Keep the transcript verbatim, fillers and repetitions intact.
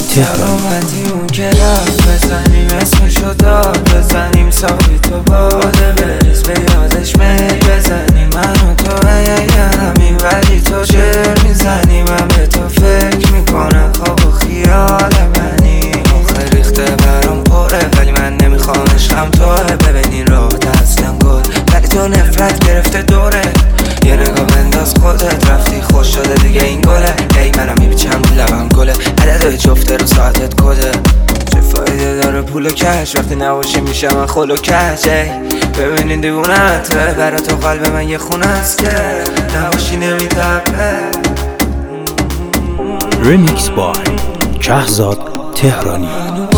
سلامتی اون که رفت بزنیم اسمشو داد بزنیم ساقی تو باده بریز به یادش میل بزنیم من و تو همین ولی تو چر میزنی من به تو فکر میکنم خواب و خیال منی آخه ریخته برام پره ولی من نمیخوام عشقم توه ببینین رابطه اصلا گل ولی تو نفرت گرفته دوره یه نگاه بنداز خودت رفتی خوش شده دیگه این گله ای منم میبیچم لبم گله عدد جفته رو ساعتت کده چه فایده داره پول و کش وقتی نباشی میشه من خل و کش ببینین دیوونت برای تو قلب من یه خونه است که نباشی نمیتپه. ریمیکس بای کهزاد تهرانی.